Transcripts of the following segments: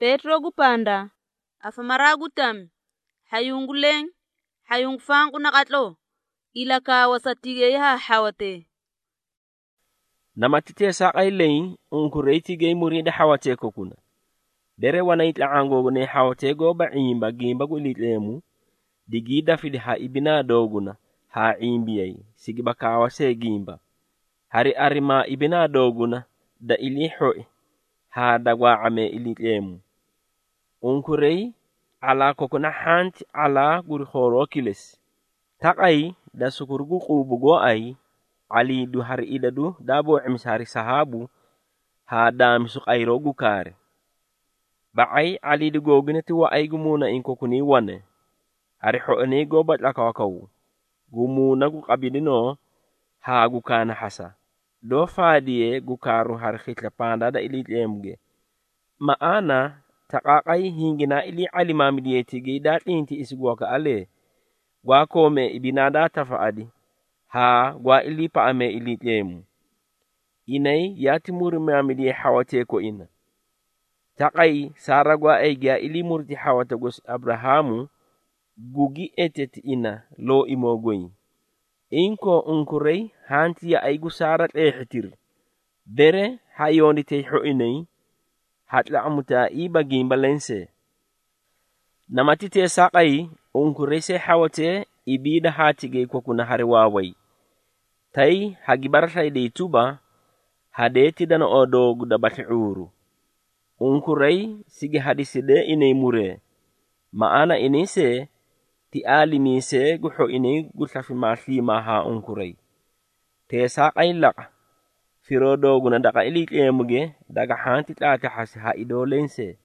Petro gupanda afamara gutam hayunguleng hayungfangu nakatlo ilaka wasatige ya hawate namatite saqay lein unkureytige murida hawate kokuna dere wana itla ango ne hawate go ba imba gimba go litlemu digida fidi ha ibina doguna ha imbiyai sigiba kawase gimba hari arima ibina doguna da ili hoi ha dagwa ame ilitlemu unkurey ala kokuna hanti ala guri khoro kiles taqay da sukurgu qubugo ay ali du hari idadu dabo imsari sahabu ha dam suqayro gukare ba'ay ali du gognati wa ay gumuna in kokuni wane hari ho'ni go batla kawakaw gumuna gu qabidino ha gukana hasa do fadiye gukaru har khitla panda da ilitlемge maana taqaqay hingina ili alimamidiyeti ge datinti isgwaka ale gwa kome ibinada tafaadi ha gwa ili pa ame ilitlemu inay yatimur mamidi hawate ko ina taqay sara gwa ay gya ili murti hawata gos abrahamu gugi etet ina lo imogoy inko unkurey hanti ya ay gusarat ehtir dere hayoni te ho inay hatla amuta iba gimba lense namatite saqay unkurey se hawate ibida hatige ko kuna harwaway tay hagibarsay de tuba hadeti dana odo guda bat'uru unkurey sige hadiside inay mure maana inise ti alimi se guho inay gutafi mathi maha unkurey te saqay laq firodo guna daga iliklemuge daga hanti tata hasi ha idolense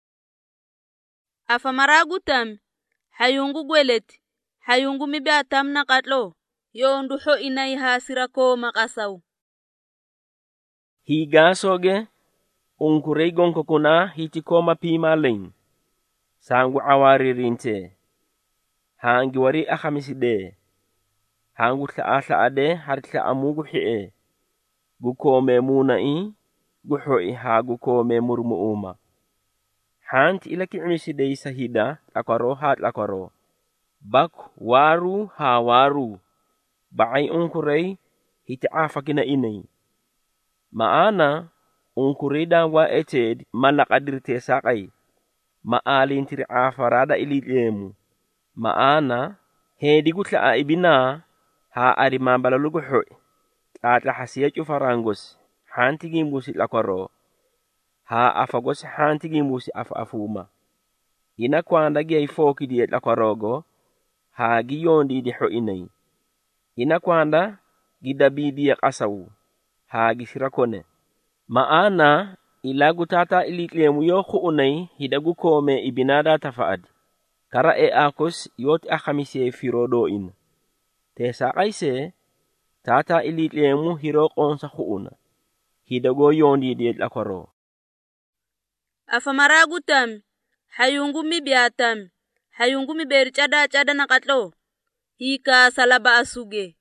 afamara gutam hayungu gwelet hayungu mibatam nakatlo yondu ho inay hasira ko makasaw higasoge unkurey gonko kuna hiti ko mapima len sangu awari rinte hangi wari akhamiside hangu tla ade har tla amugu hie gukome munai guhoi ha gukome murmuuma hanti ilaki imiside sahida akaro hat akaro bak waru ha waru ba'ay unkurey hiti afakina inay maana unkurey da wa eted malaqadirte saqay maalin tiri afarada ilitlemu maana hedi gutla ibina ha arima balalugo hoi atla hasiya farangos hanti gimbusi lakoro ha afagos hanti gimbusi afuma ina kwanda gi foki di lakorogo ha giyondi di ho inay ina kwanda gidabidi qasaw ha gisirakone maana ilagu tata ilitlemu yo khuunay hidagu kome ibinada tafaad kara akos yot akhamise firodo in te saqayse tata ilitlemu hiro qonsa khuuna hidago yondi di lakoro afamara gutam hayungu mibiatam hayungu miberi cada nakatlo hika salaba asuge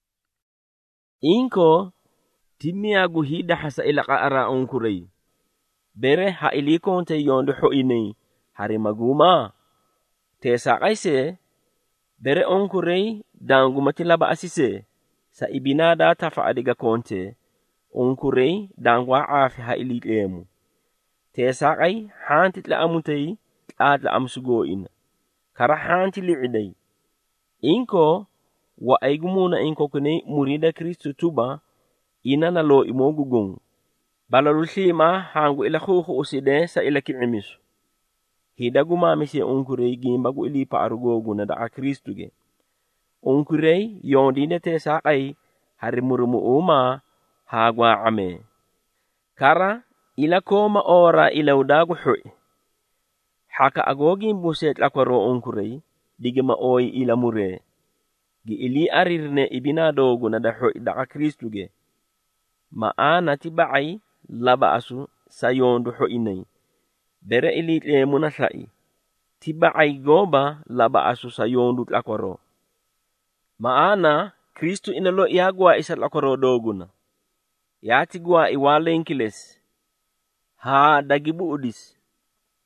inko timiagu hida hasa ilaka ara unkurey bere ha ilikonte yondo ho inay hari maguma te saqayse bere unkurey dangumati laba asise sa ibinada tafa adiga konte unkurey dangwa afi ha ilitlemu te saqay hanti tla amutay atla amsugo ina kara hanti liiday inko wa aygumuna inko kune murida Kristo tuba ina na lo imogugung balalul shima hangu ila khukhu uside sa ila kiimisu hidagu mamisi unkurey gimbagu ili paarugogu na da Kristo ge unkurey yondine te saqay hari murumu uma hagwa ame kara ila koma ora ila udagu hui haka agogi mbuset lakwaro unkurey digima oy ila mure gi ili arirne ibina dogu na da hui da Kristo ge maana tiba'ay laba asu sayondu ho inay bere ilitlemu na sai tiba'ay goba laba asu sayondu lakwaro maana Kristo inalo iagwa isa lakwaro dogu na yati gwa iwalenkiles ha dagibu udis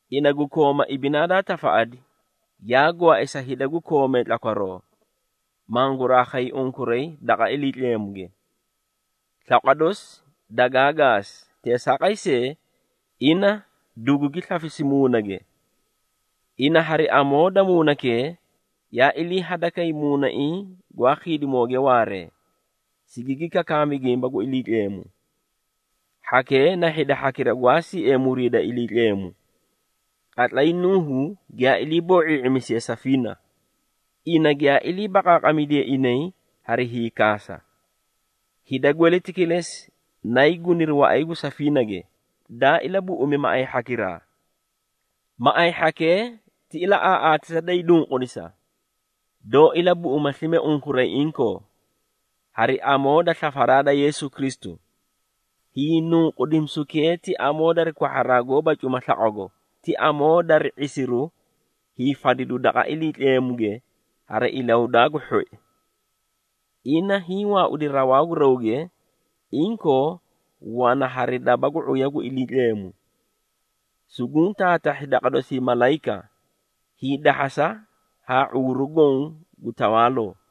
ina gukoma ibinada tafaadi yagwa isa hida gukome lakwaro mangura khay unkurey daka ilitlemuge Sakados dagagas te sakayse ina dugugi tafisimunage ina hari amoda munake ya ili hadakay munai gwa khidimoge ware sigigi kakamige mbago ilitlemu hake na hida hakira gwasi murida ilitlemu katlay nuhu gya ili boi imisya safina ina gya ili baka kamide inay hari hikasa hidagwele tikiles naigunirwa aigu safinage da ilabu umi maay hakira maay hake ti ila aat sa daydung konisa do ilabu umaslime unkuray inko hari amoda safarada Yesu Kristu hinu kodim suke ti amodar kwa harago bacu masakogo ti amodar isiru hi fadidu daka ilitlemuge hari ilaudagu hui ina hiwa udirawagu rauge inko wana hari dabagu uyagu ilitlemu sugun tata hidakado si malaika hidahasa ha urugong gutawalo